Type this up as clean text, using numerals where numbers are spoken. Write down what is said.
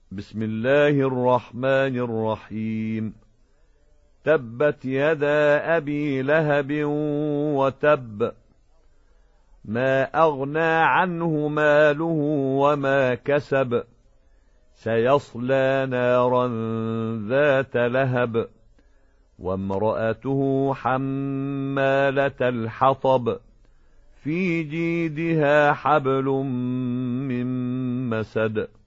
بسم الله الرحمن الرحيم. تبت يدا أبي لهب وتب، ما أغنى عنه ماله وما كسب، سيصلى نارا ذات لهب، وامرأته حمالة الحطب، في جيدها حبل من مسد.